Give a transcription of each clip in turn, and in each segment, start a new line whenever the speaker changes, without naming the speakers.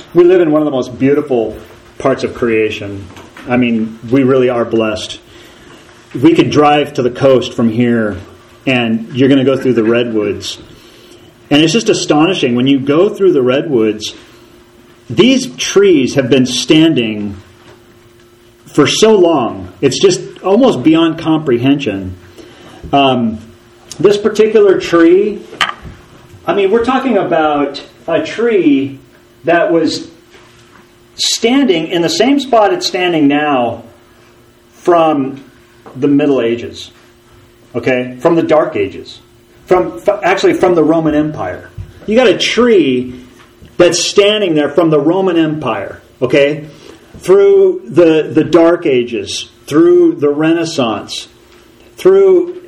We live in one of the most beautiful parts of creation. I mean, we really are blessed. We could drive to the coast from here, and you're going to go through the redwoods. And it's just astonishing. When you go through the redwoods, these trees have been standing for so long. It's just almost beyond comprehension. This particular tree, I mean, we're talking about a tree that was standing in the same spot it's standing now from the Middle Ages, okay, from the Dark Ages, from the Roman Empire. You got a tree that's standing there from the Roman Empire, okay, through the Dark Ages, through the Renaissance, through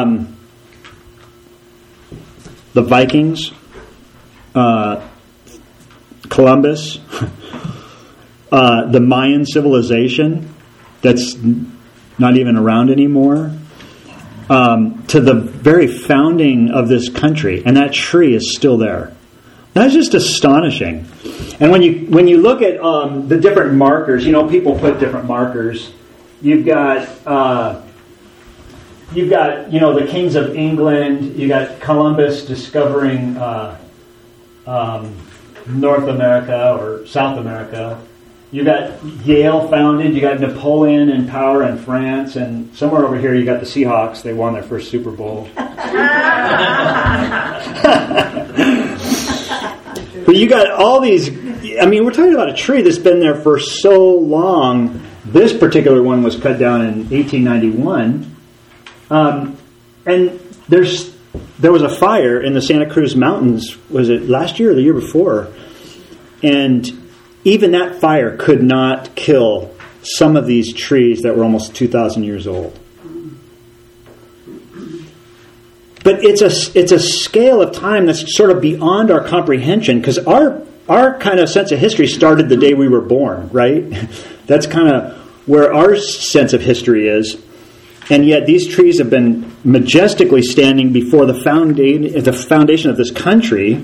the Vikings, Columbus, the Mayan civilization that's not even around anymore, to the very founding of this country, and that tree is still there. That's just astonishing. And when you look at the different markers, people put different markers. You've got the kings of England. You got Columbus discovering North America or South America. You got Yale founded. You got Napoleon in power in France, and somewhere over here you got the Seahawks. They won their first Super Bowl. But you got all these. I mean, we're talking about a tree that's been there for so long. This particular one was cut down in 1891, and there was a fire in the Santa Cruz Mountains. Was it last year or the year before? And even that fire could not kill some of these trees that were almost 2,000 years old. But it's a scale of time that's sort of beyond our comprehension, because our kind of sense of history started the day we were born, right? That's kind of where our sense of history is. And yet these trees have been majestically standing before the foundation of this country.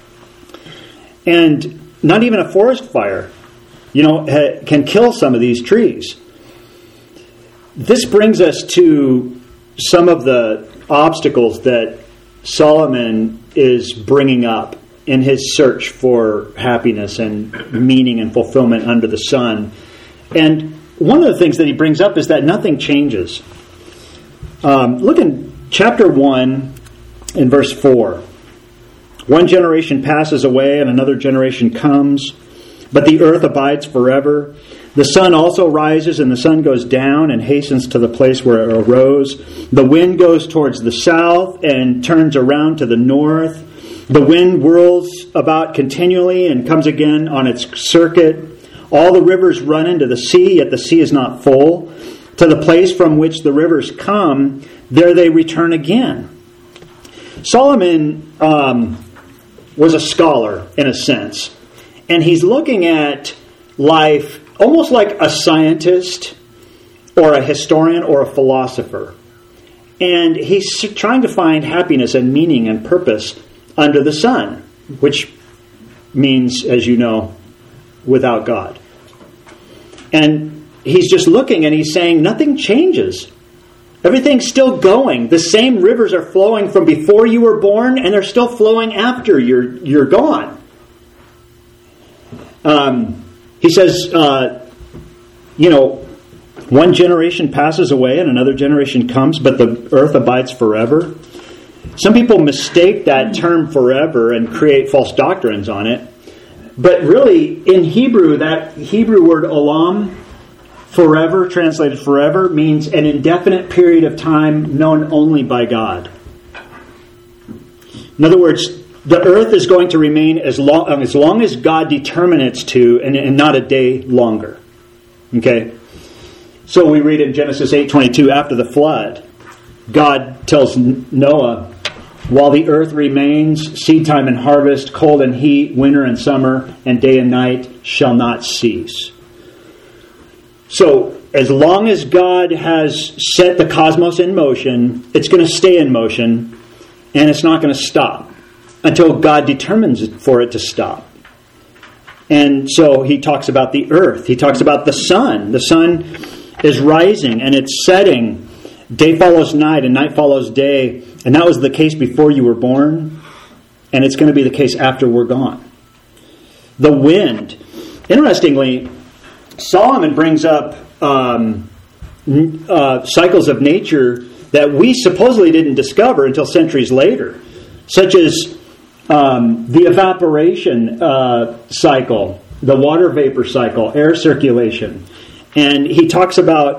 And not even a forest fire, can kill some of these trees. This brings us to some of the obstacles that Solomon is bringing up in his search for happiness and meaning and fulfillment under the sun. And one of the things that he brings up is that nothing changes. Look in chapter 1 in verse 4. One generation passes away and another generation comes, but the earth abides forever. The sun also rises and the sun goes down and hastens to the place where it arose. The wind goes towards the south and turns around to the north. The wind whirls about continually and comes again on its circuit. All the rivers run into the sea, yet the sea is not full. To the place from which the rivers come, there they return again. Solomon was a scholar, in a sense. And he's looking at life almost like a scientist or a historian or a philosopher. And he's trying to find happiness and meaning and purpose under the sun, which means, as you know, without God. And he's just looking and he's saying nothing changes. Everything's still going. The same rivers are flowing from before you were born, and they're still flowing after you're gone. He says, one generation passes away and another generation comes, but the earth abides forever. Some people mistake that term forever and create false doctrines on it. But really, in Hebrew, that Hebrew word olam, forever, translated forever, means an indefinite period of time known only by God. In other words, the earth is going to remain as long as God determines it to, and not a day longer. Okay? So we read in Genesis 8:22, after the flood, God tells Noah, while the earth remains, seed time and harvest, cold and heat, winter and summer, and day and night shall not cease. So, as long as God has set the cosmos in motion, it's going to stay in motion, and it's not going to stop until God determines for it to stop. And so he talks about the earth. He talks about the sun. The sun is rising and it's setting. Day follows night and night follows day. And that was the case before you were born. And it's going to be the case after we're gone. The wind. Interestingly, Solomon brings up cycles of nature that we supposedly didn't discover until centuries later, such as the evaporation cycle, the water vapor cycle, air circulation. And he talks about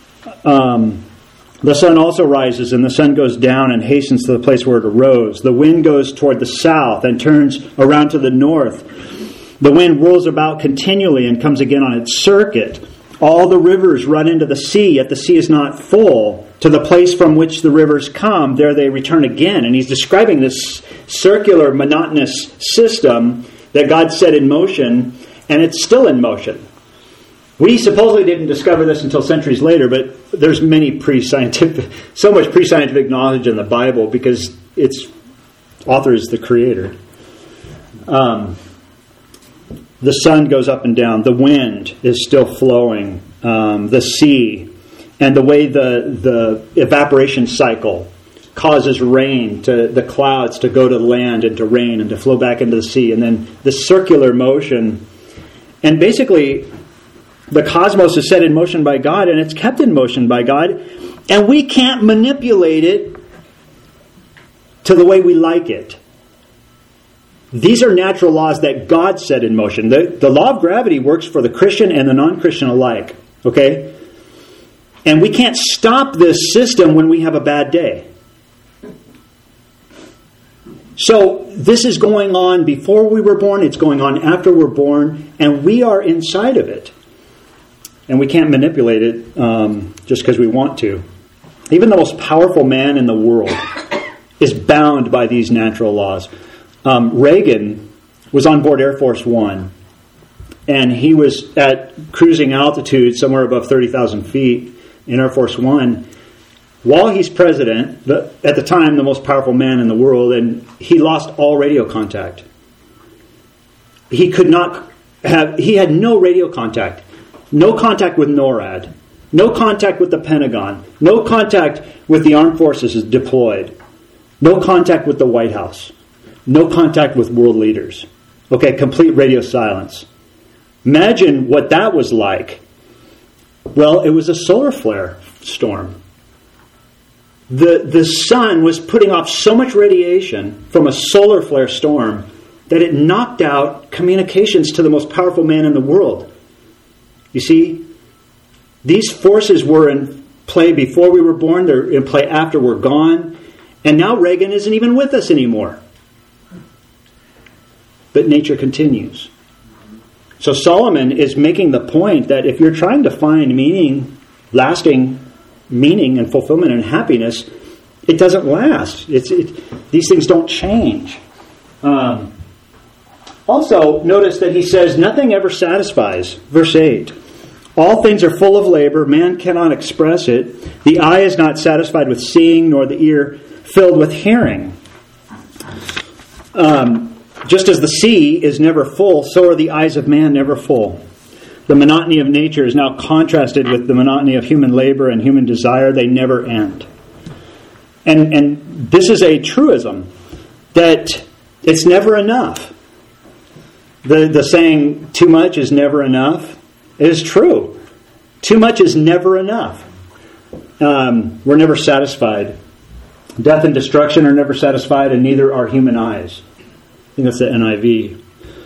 the sun also rises and the sun goes down and hastens to the place where it arose. The wind goes toward the south and turns around to the north. The wind whirls about continually and comes again on its circuit. All the rivers run into the sea, yet the sea is not full. To the place from which the rivers come, there they return again. And he's describing this circular, monotonous system that God set in motion, and it's still in motion. We supposedly didn't discover this until centuries later, but there's many so much pre-scientific knowledge in the Bible because its author is the Creator. The sun goes up and down. The wind is still flowing. The sea. And the way the evaporation cycle causes rain to the clouds to go to land and to rain and to flow back into the sea. And then the circular motion. And basically, the cosmos is set in motion by God and it's kept in motion by God. And we can't manipulate it to the way we like it. These are natural laws that God set in motion. The law of gravity works for the Christian and the non-Christian alike. Okay? And we can't stop this system when we have a bad day. So this is going on before we were born. It's going on after we're born. And we are inside of it. And we can't manipulate it just because we want to. Even the most powerful man in the world is bound by these natural laws. Reagan was on board Air Force One, and he was at cruising altitude somewhere above 30,000 feet in Air Force One while he's president, at the time the most powerful man in the world, and he lost all radio contact. He had no radio contact, no contact with NORAD, no contact with the Pentagon, no contact with the armed forces deployed, no contact with the White House. No contact with world leaders. Okay, complete radio silence. Imagine what that was like. Well, it was a solar flare storm. The sun was putting off so much radiation from a solar flare storm that it knocked out communications to the most powerful man in the world. You see, these forces were in play before we were born. They're in play after we're gone. And now Reagan isn't even with us anymore. But nature continues. So Solomon is making the point that if you're trying to find meaning, lasting meaning and fulfillment and happiness, it doesn't last. These things don't change. Also, notice that he says, nothing ever satisfies. Verse 8. All things are full of labor. Man cannot express it. The eye is not satisfied with seeing, nor the ear filled with hearing. Just as the sea is never full, so are the eyes of man never full. The monotony of nature is now contrasted with the monotony of human labor and human desire. They never end. And this is a truism, that it's never enough. The saying, too much is never enough, is true. Too much is never enough. We're never satisfied. Death and destruction are never satisfied, and neither are human eyes. I think that's the NIV.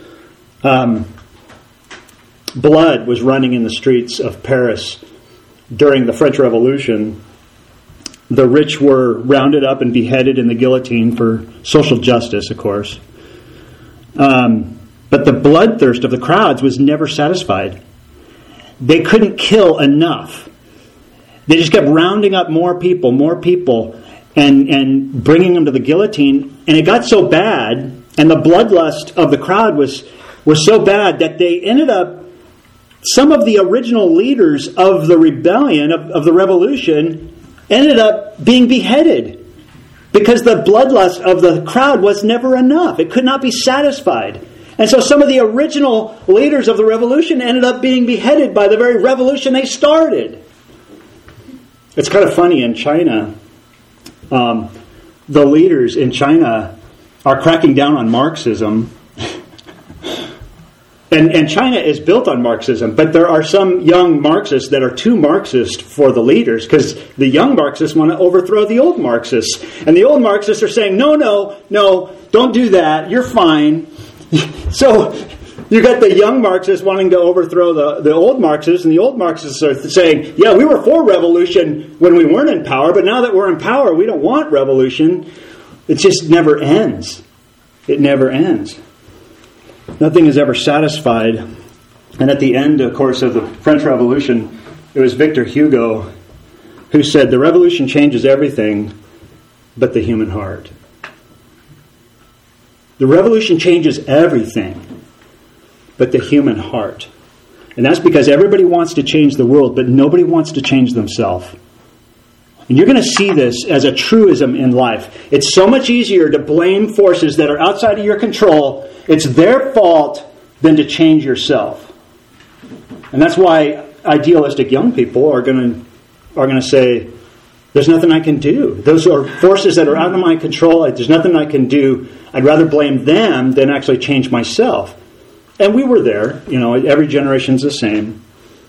Blood was running in the streets of Paris during the French Revolution. The rich were rounded up and beheaded in the guillotine for social justice, of course. But the bloodthirst of the crowds was never satisfied. They couldn't kill enough. They just kept rounding up more people, and bringing them to the guillotine. And it got so bad, and the bloodlust of the crowd was so bad that they ended up, some of the original leaders of the rebellion, of the revolution, ended up being beheaded because the bloodlust of the crowd was never enough. It could not be satisfied. And so some of the original leaders of the revolution ended up being beheaded by the very revolution they started. It's kind of funny in China. The leaders in China are cracking down on Marxism. And China is built on Marxism, but there are some young Marxists that are too Marxist for the leaders, because the young Marxists want to overthrow the old Marxists. And the old Marxists are saying, no, don't do that, you're fine. So you got the young Marxists wanting to overthrow the old Marxists, and the old Marxists are saying, yeah, we were for revolution when we weren't in power, but now that we're in power, we don't want revolution. It just never ends. It never ends. Nothing is ever satisfied. And at the end, of course, of the French Revolution, it was Victor Hugo who said, the revolution changes everything but the human heart. The revolution changes everything but the human heart. And that's because everybody wants to change the world, but nobody wants to change themselves. And you're going to see this as a truism in life. It's so much easier to blame forces that are outside of your control. It's their fault than to change yourself. And that's why idealistic young people are going to say, there's nothing I can do. Those are forces that are out of my control. There's nothing I can do. I'd rather blame them than actually change myself. And we were there. Every generation's the same.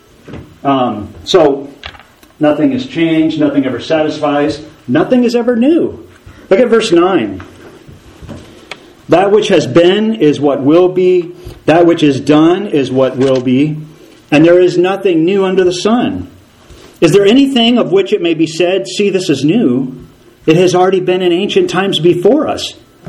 So nothing has changed. Nothing ever satisfies. Nothing is ever new. Look at verse 9. That which has been is what will be. That which is done is what will be. And there is nothing new under the sun. Is there anything of which it may be said, see, this is new? It has already been in ancient times before us.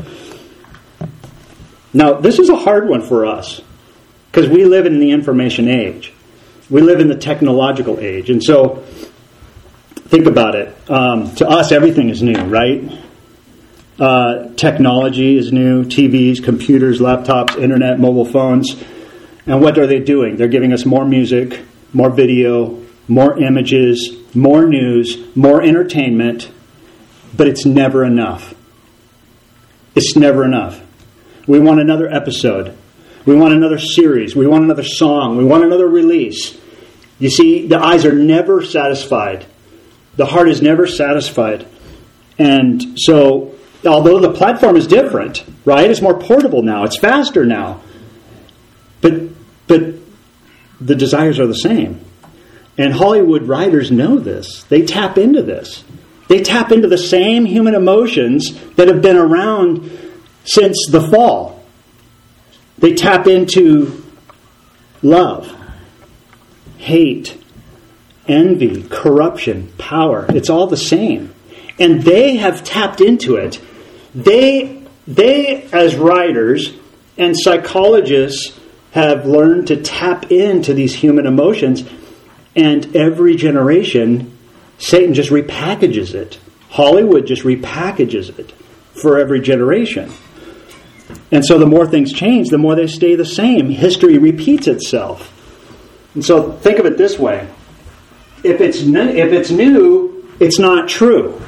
Now, this is a hard one for us, because we live in the information age. We live in the technological age. And so, think about it. To us, everything is new, right? Technology is new. TVs, computers, laptops, internet, mobile phones. And what are they doing? They're giving us more music, more video, more images, more news, more entertainment. But it's never enough. It's never enough. We want another episode. We want another series. We want another song. We want another release. You see, the eyes are never satisfied. The heart is never satisfied. And so, although the platform is different, right? It's more portable now. It's faster now. But the desires are the same. And Hollywood writers know this. They tap into this. They tap into the same human emotions that have been around since the fall. They tap into love, hate, envy, corruption, power. It's all the same. And they have tapped into it. They as writers and psychologists have learned to tap into these human emotions. And every generation, Satan just repackages it. Hollywood just repackages it for every generation. And so the more things change, the more they stay the same. History repeats itself. And so think of it this way. If it's new, it's not true.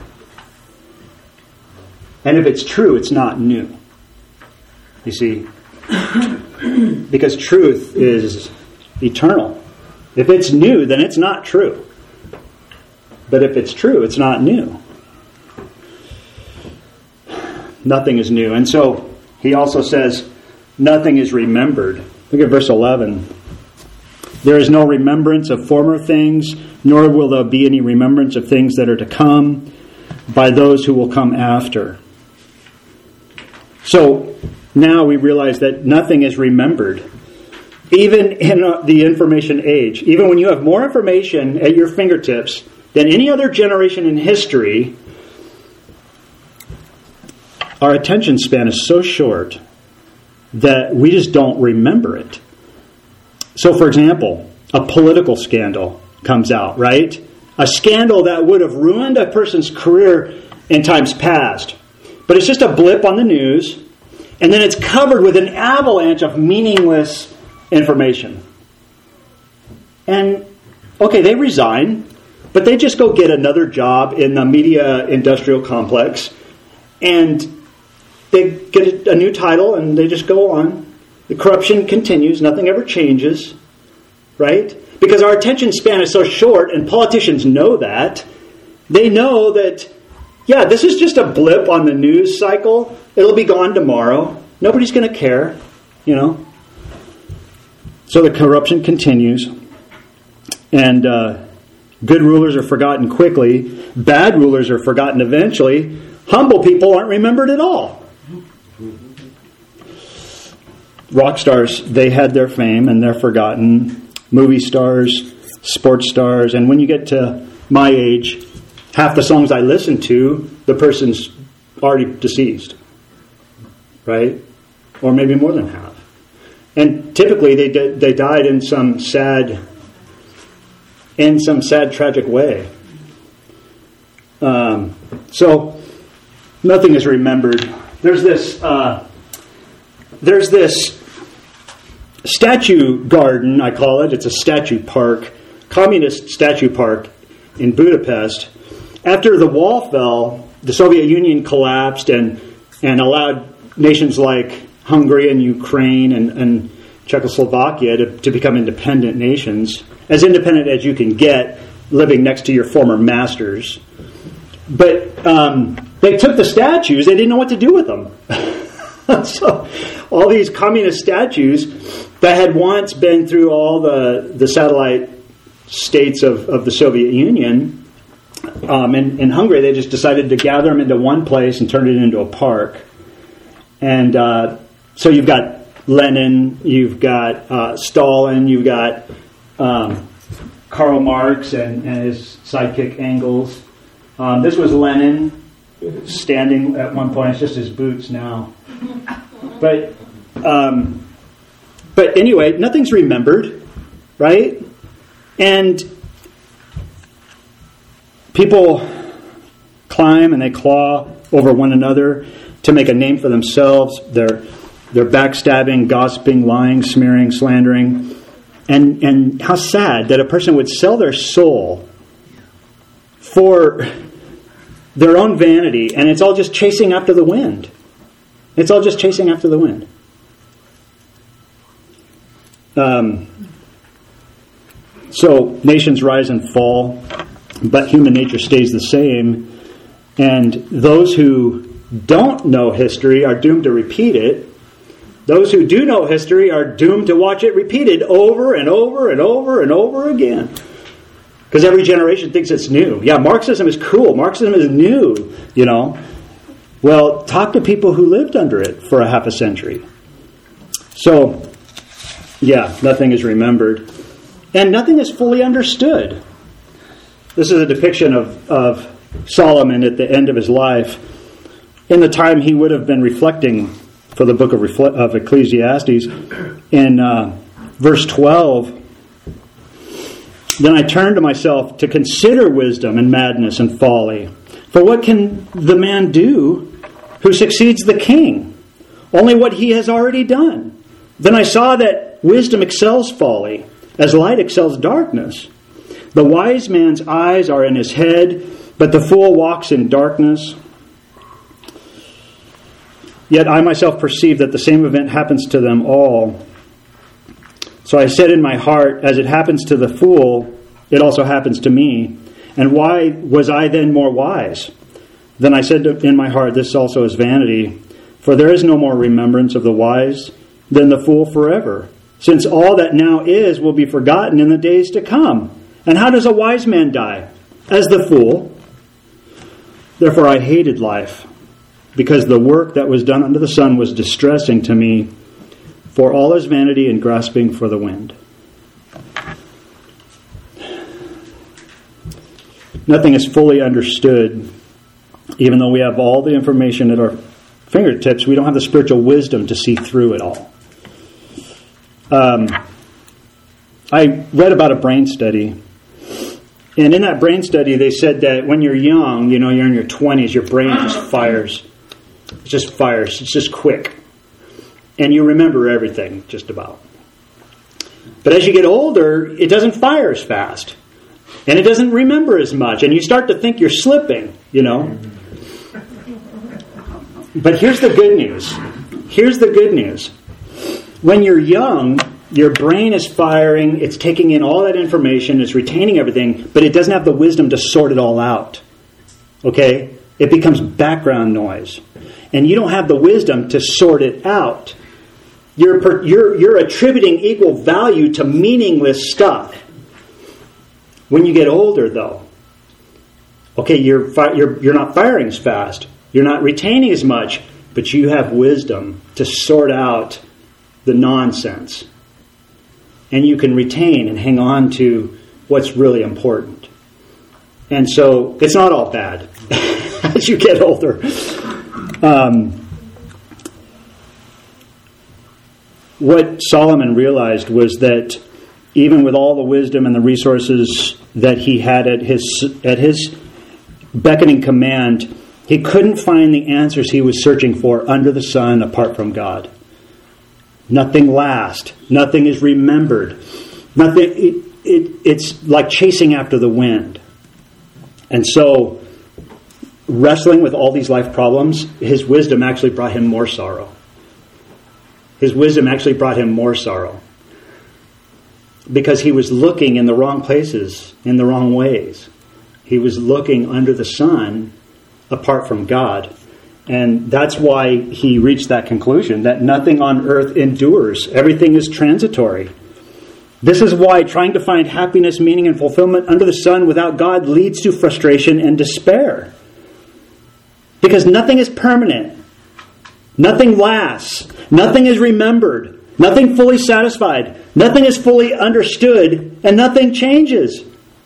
And if it's true, it's not new. You see? Because truth is eternal. If it's new, then it's not true. But if it's true, it's not new. Nothing is new. And so he also says, nothing is remembered. Look at verse 11. There is no remembrance of former things, nor will there be any remembrance of things that are to come by those who will come after. So now we realize that nothing is remembered. Even in the information age, even when you have more information at your fingertips than any other generation in history, our attention span is so short that we just don't remember it. So, for example, a political scandal comes out, right? A scandal that would have ruined a person's career in times past. But it's just a blip on the news, and then it's covered with an avalanche of meaningless information. And, okay, they resign, but they just go get another job in the media industrial complex, and they get a new title, and they just go on. The corruption continues. Nothing ever changes, right? Because our attention span is so short, and politicians know that. They know that, yeah, this is just a blip on the news cycle. It'll be gone tomorrow. Nobody's going to care, So the corruption continues. And good rulers are forgotten quickly. Bad rulers are forgotten eventually. Humble people aren't remembered at all. Rock stars, they had their fame and they're forgotten. Movie stars, sports stars. And when you get to my age, half the songs I listen to, the person's already deceased. Right? Or maybe more than half. And typically they died in some sad, tragic way. So nothing is remembered. There's this statue garden, I call it. It's a statue park, communist statue park in Budapest. After the wall fell, the Soviet Union collapsed and allowed nations like Hungary and Ukraine and Czechoslovakia to become independent nations, as independent as you can get, living next to your former masters. But they took the statues, they didn't know what to do with them. So all these communist statues that had once been through all the satellite states of the Soviet Union, in Hungary, they just decided to gather them into one place and turn it into a park. And so you've got Lenin, you've got Stalin, you've got Karl Marx and his sidekick Engels. This was Lenin standing at one point. It's just his boots now. But anyway, nothing's remembered, right? And people climb and they claw over one another to make a name for themselves. They're backstabbing, gossiping, lying, smearing, slandering. And how sad that a person would sell their soul for their own vanity, and it's all just chasing after the wind. It's all just chasing after the wind. So nations rise and fall, but human nature stays the same. And those who don't know history are doomed to repeat it. Those who do know history are doomed to watch it repeated over and over and over and over again. Because every generation thinks it's new. Yeah, Marxism is cool. Marxism is new, Well, talk to people who lived under it for a half a century. So, yeah, nothing is remembered. And nothing is fully understood. This is a depiction of Solomon at the end of his life. In the time he would have been reflecting for the book of Ecclesiastes. In verse 12, then I turned to myself to consider wisdom and madness and folly. For what can the man do who succeeds the king? Only what he has already done. Then I saw that wisdom excels folly, as light excels darkness. The wise man's eyes are in his head, but the fool walks in darkness. Yet I myself perceive that the same event happens to them all. So I said in my heart, as it happens to the fool, it also happens to me. And why was I then more wise? Then I said in my heart, this also is vanity. For there is no more remembrance of the wise than the fool forever. Since all that now is will be forgotten in the days to come. And how does a wise man die? As the fool. Therefore I hated life, because the work that was done under the sun was distressing to me. For all is vanity and grasping for the wind. Nothing is fully understood. Even though we have all the information at our fingertips, we don't have the spiritual wisdom to see through it all. I read about a brain study. And in that brain study, they said that when you're young, you're in your 20s, your brain just fires. It just fires. It's just quick. And you remember everything, just about. But as you get older, it doesn't fire as fast. And it doesn't remember as much. And you start to think you're slipping, But here's the good news. Here's the good news. when you're young, your brain is firing, it's taking in all that information, it's retaining everything, but it doesn't have the wisdom to sort it all out. Okay? It becomes background noise. And you don't have the wisdom to sort it out. You're attributing equal value to meaningless stuff. When you get older, though, okay, you're not firing as fast. You're not retaining as much, but you have wisdom to sort out the nonsense. And you can retain and hang on to what's really important. And so it's not all bad as you get older. What Solomon realized was that even with all the wisdom and the resources that he had at his beckoning command, he couldn't find the answers he was searching for under the sun apart from God. Nothing lasts. Nothing is remembered. Nothing. It's like chasing after the wind. And so, wrestling with all these life problems, his wisdom actually brought him more sorrow. His wisdom actually brought him more sorrow. Because he was looking in the wrong places, in the wrong ways. He was looking under the sun apart from God. And that's why he reached that conclusion, that nothing on earth endures. Everything is transitory. This is why trying to find happiness, meaning, and fulfillment under the sun without God leads to frustration and despair. Because nothing is permanent. Nothing lasts. Nothing is remembered. Nothing fully satisfied. Nothing is fully understood. And nothing changes.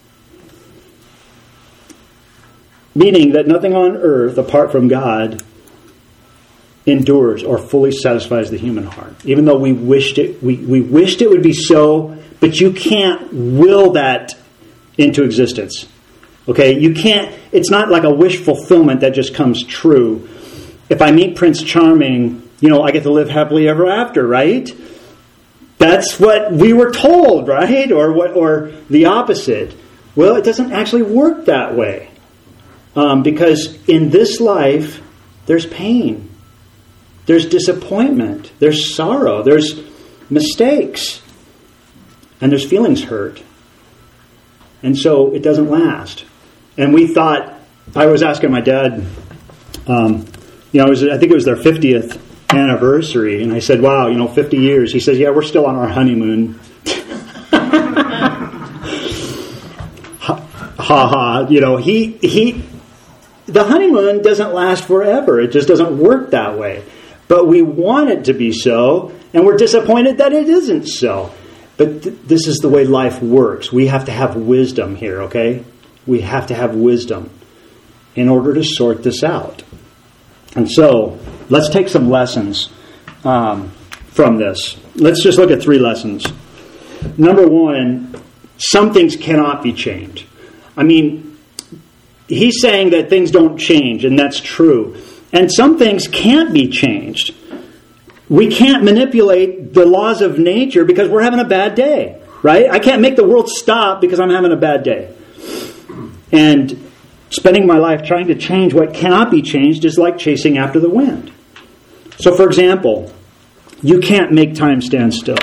Meaning that nothing on earth apart from God endures or fully satisfies the human heart. Even though we wished it would be so, but you can't will that into existence. Okay? You can't, it's not like a wish fulfillment that just comes true. If I meet Prince Charming, I get to live happily ever after, right? That's what we were told, right? Or the opposite. Well, it doesn't actually work that way. Because in this life, there's pain. There's disappointment. There's sorrow. There's mistakes. And there's feelings hurt. And so it doesn't last. And we thought, I was asking my dad, I think it was their 50th anniversary. And I said, wow, 50 years. He says, yeah, we're still on our honeymoon. Ha. The honeymoon doesn't last forever. It just doesn't work that way. But we want it to be so, and we're disappointed that it isn't so. But this is the way life works. We have to have wisdom here, okay? We have to have wisdom in order to sort this out. And so, let's take some lessons from this. Let's just look at 3 lessons. Number 1, some things cannot be changed. I mean, he's saying that things don't change, and that's true. And some things can't be changed. We can't manipulate the laws of nature because we're having a bad day, right? I can't make the world stop because I'm having a bad day. And spending my life trying to change what cannot be changed is like chasing after the wind. So, for example, you can't make time stand still.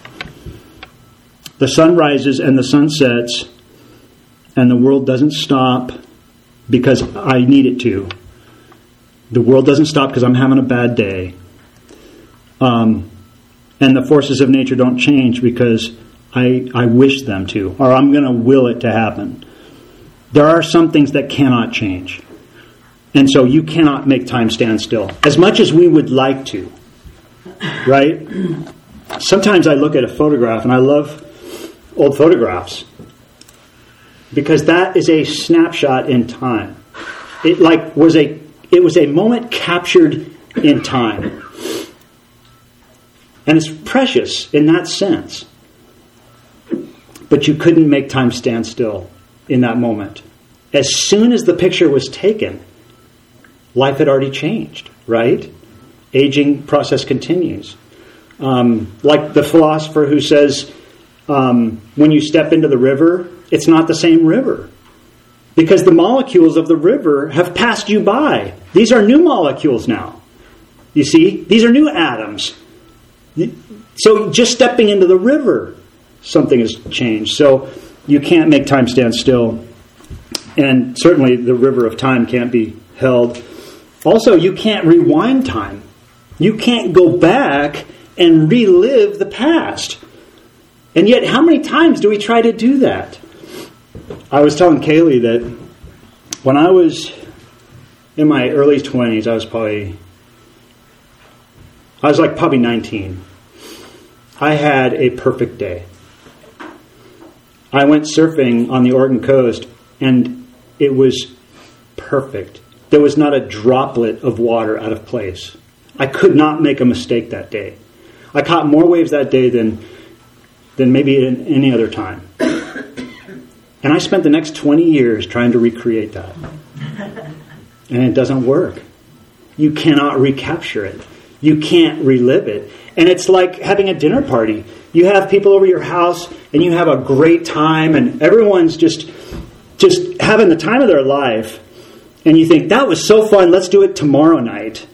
The sun rises and the sun sets, and the world doesn't stop because I need it to. The world doesn't stop because I'm having a bad day. And the forces of nature don't change because I wish them to, or I'm going to will it to happen. There are some things that cannot change. And so you cannot make time stand still, as much as we would like to. Right? Sometimes I look at a photograph, and I love old photographs, because that is a snapshot in time. It was a moment captured in time. And it's precious in that sense. But you couldn't make time stand still in that moment. As soon as the picture was taken, life had already changed, right? Aging process continues. Like the philosopher who says, when you step into the river, it's not the same river. Because the molecules of the river have passed you by. These are new molecules now. You see? These are new atoms. So just stepping into the river, something has changed. So you can't make time stand still. And certainly the river of time can't be held. Also, you can't rewind time. You can't go back and relive the past. And yet, how many times do we try to do that? I was telling Kaylee that when I was in my early 20s, I was probably 19. I had a perfect day. I went surfing on the Oregon coast, and it was perfect. There was not a droplet of water out of place. I could not make a mistake that day. I caught more waves that day than maybe in any other time. And I spent the next 20 years trying to recreate that. And it doesn't work. You cannot recapture it. You can't relive it. And it's like having a dinner party. You have people over your house and you have a great time and everyone's just having the time of their life. And you think, that was so fun, let's do it tomorrow night.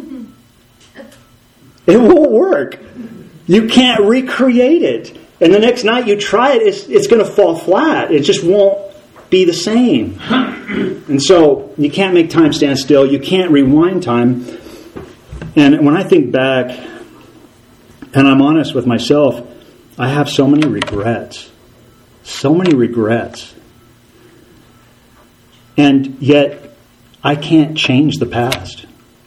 It won't work. You can't recreate it. And the next night you try it, it's going to fall flat. It just won't be the same. And so you can't make time stand still. You can't rewind time. And when I think back, and I'm honest with myself, I have so many regrets. So many regrets. And yet, I can't change the past.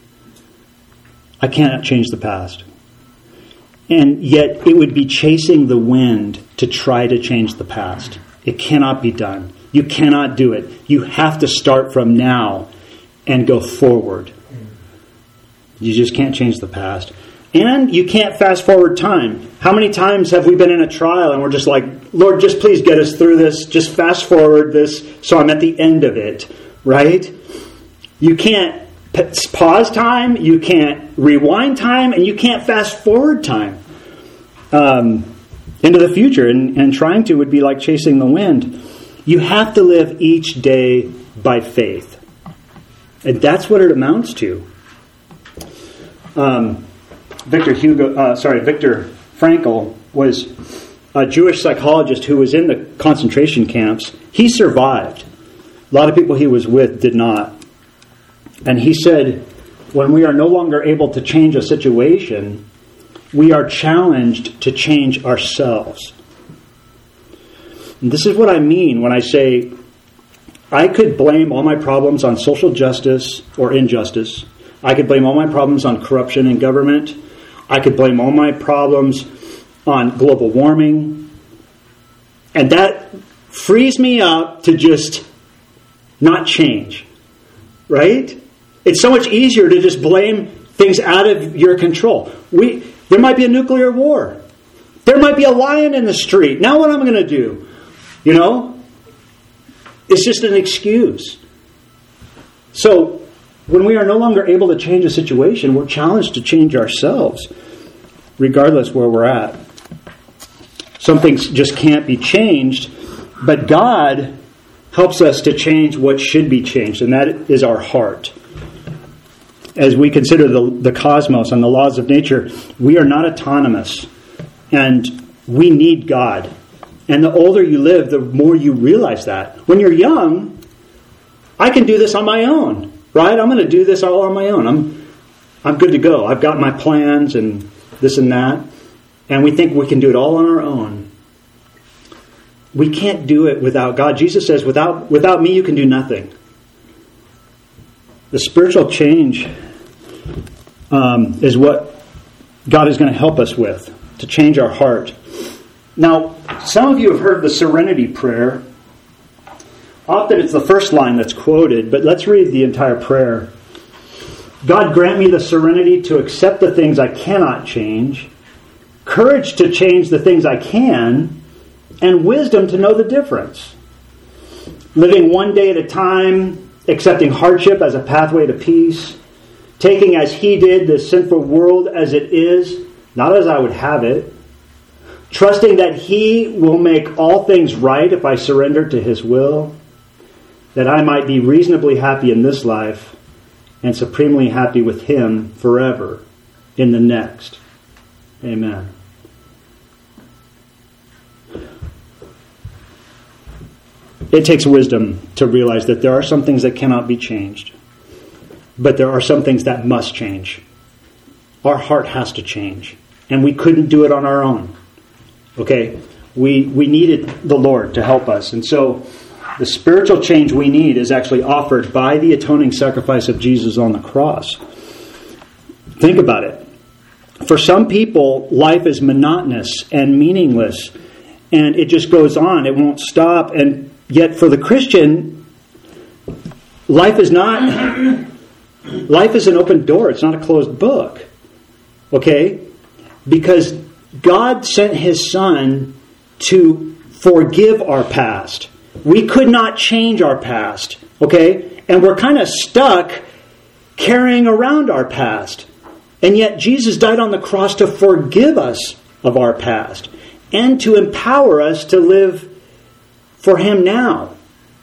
I cannot change the past. And yet, it would be chasing the wind to try to change the past. It cannot be done. You cannot do it. You have to start from now and go forward. You just can't change the past. And you can't fast forward time. How many times have we been in a trial and we're just like, Lord, just please get us through this. Just fast forward this so I'm at the end of it. Right? You can't pause time. You can't rewind time. And you can't fast forward time into the future. And trying to would be like chasing the wind. You have to live each day by faith. And that's what it amounts to. Viktor Frankl was a Jewish psychologist who was in the concentration camps. He survived. A lot of people he was with did not. And he said, when we are no longer able to change a situation, we are challenged to change ourselves. And this is what I mean when I say I could blame all my problems on social justice or injustice. I could blame all my problems on corruption in government. I could blame all my problems on global warming. And that frees me up to just not change. Right? It's so much easier to just blame things out of your control. There might be a nuclear war. There might be a lion in the street. Now what am I going to do? You know? It's just an excuse. So, when we are no longer able to change a situation, we're challenged to change ourselves, regardless where we're at. Some things just can't be changed, but God helps us to change what should be changed, and that is our heart. As we consider the cosmos and the laws of nature, we are not autonomous, and we need God. And the older you live, the more you realize that. When you're young, I can do this on my own. Right? I'm going to do this all on my own. I'm good to go. I've got my plans and this and that. And we think we can do it all on our own. We can't do it without God. Jesus says, without me, you can do nothing. The spiritual change is what God is going to help us with, to change our heart. Now, some of you have heard the Serenity Prayer. Often it's the first line that's quoted, but let's read the entire prayer. God, grant me the serenity to accept the things I cannot change, courage to change the things I can, and wisdom to know the difference. Living one day at a time, accepting hardship as a pathway to peace, taking as He did the sinful world as it is, not as I would have it, trusting that He will make all things right if I surrender to His will, that I might be reasonably happy in this life and supremely happy with Him forever in the next. Amen. It takes wisdom to realize that there are some things that cannot be changed, but there are some things that must change. Our heart has to change, and we couldn't do it on our own. Okay? We needed the Lord to help us, and so the spiritual change we need is actually offered by the atoning sacrifice of Jesus on the cross. Think about it. For some people, life is monotonous and meaningless, and it just goes on. It won't stop. And yet for the Christian, life is an open door. It's not a closed book. Okay? Because God sent His Son to forgive our past. We could not change our past. Okay? And we're kind of stuck carrying around our past. And yet Jesus died on the cross to forgive us of our past and to empower us to live for Him now.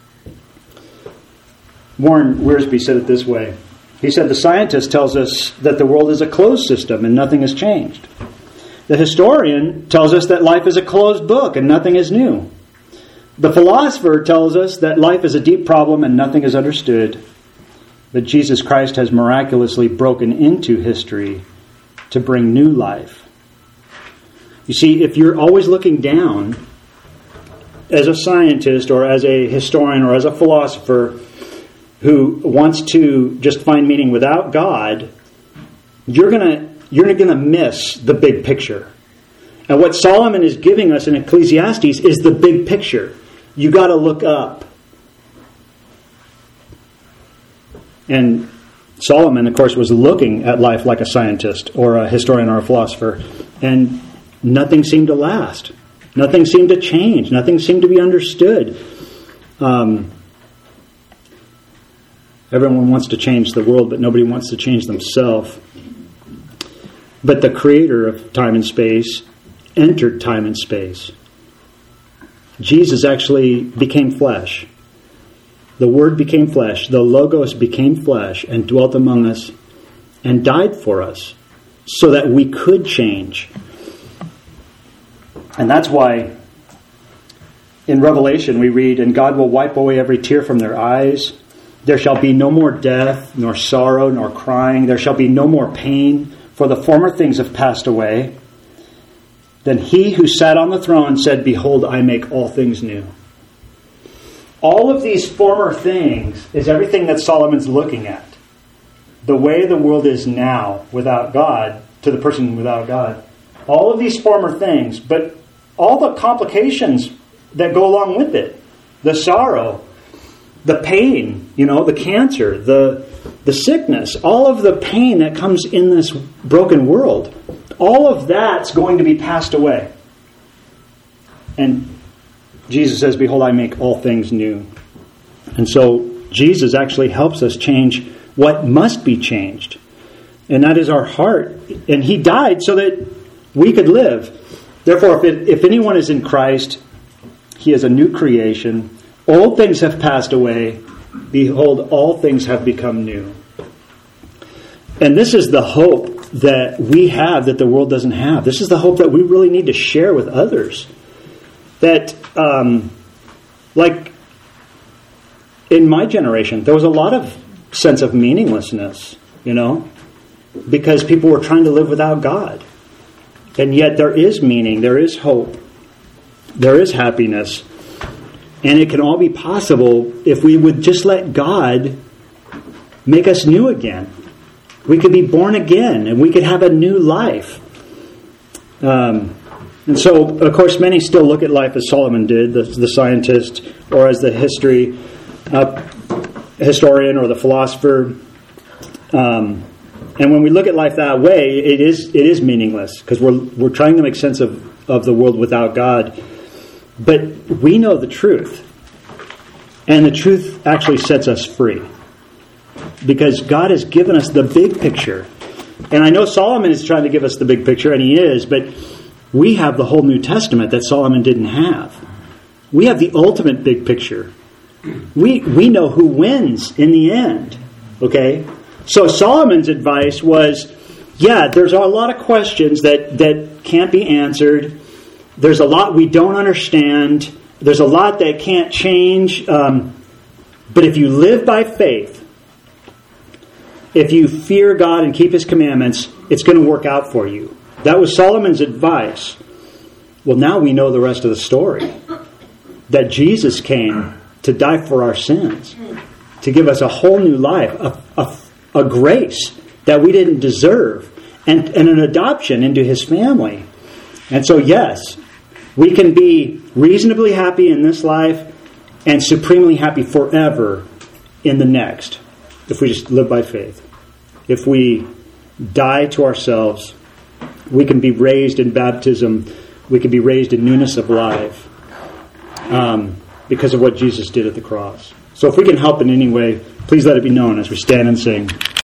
Warren Wiersbe said it this way. He said, the scientist tells us that the world is a closed system and nothing has changed. The historian tells us that life is a closed book and nothing is new. The philosopher tells us that life is a deep problem and nothing is understood. But Jesus Christ has miraculously broken into history to bring new life. You see, if you're always looking down as a scientist or as a historian or as a philosopher who wants to just find meaning without God, you're gonna miss the big picture. And what Solomon is giving us in Ecclesiastes is the big picture. You got to look up. And Solomon, of course, was looking at life like a scientist or a historian or a philosopher. And nothing seemed to last. Nothing seemed to change. Nothing seemed to be understood. Everyone wants to change the world, but nobody wants to change themselves. But the creator of time and space entered time and space. Jesus actually became flesh. The Word became flesh. The Logos became flesh and dwelt among us and died for us so that we could change. And that's why in Revelation we read, and God will wipe away every tear from their eyes. There shall be no more death, nor sorrow, nor crying. There shall be no more pain, for the former things have passed away. Then He who sat on the throne said, behold, I make all things new. All of these former things is everything that Solomon's looking at. The way the world is now without God, to the person without God. All of these former things, but all the complications that go along with it. The sorrow, the pain, the cancer, the sickness, all of the pain that comes in this broken world. All of that's going to be passed away. And Jesus says, behold, I make all things new. And so Jesus actually helps us change what must be changed. And that is our heart. And He died so that we could live. Therefore, if anyone is in Christ, he is a new creation. Old things have passed away. Behold, all things have become new. And this is the hope that we have that the world doesn't have. This is the hope that we really need to share with others. That, like in my generation, there was a lot of sense of meaninglessness, because people were trying to live without God. And yet there is meaning, there is hope, there is happiness. And it can all be possible if we would just let God make us new again. We could be born again and we could have a new life. And so, of course, many still look at life as Solomon did, the scientist, or as the historian or the philosopher. And when we look at life that way, it is meaningless because we're trying to make sense of the world without God. But we know the truth. And the truth actually sets us free. Because God has given us the big picture. And I know Solomon is trying to give us the big picture, and he is, but we have the whole New Testament that Solomon didn't have. We have the ultimate big picture. We know who wins in the end. Okay? So Solomon's advice was, there's a lot of questions that can't be answered. There's a lot we don't understand. there's a lot that can't change. But if you live by faith, if you fear God and keep His commandments, it's going to work out for you. That was Solomon's advice. Well, now we know the rest of the story. That Jesus came to die for our sins, to give us a whole new life, a grace that we didn't deserve, and an adoption into His family. And so, yes, we can be reasonably happy in this life and supremely happy forever in the next, if we just live by faith. If we die to ourselves, we can be raised in baptism, we can be raised in newness of life because of what Jesus did at the cross. So if we can help in any way, please let it be known as we stand and sing.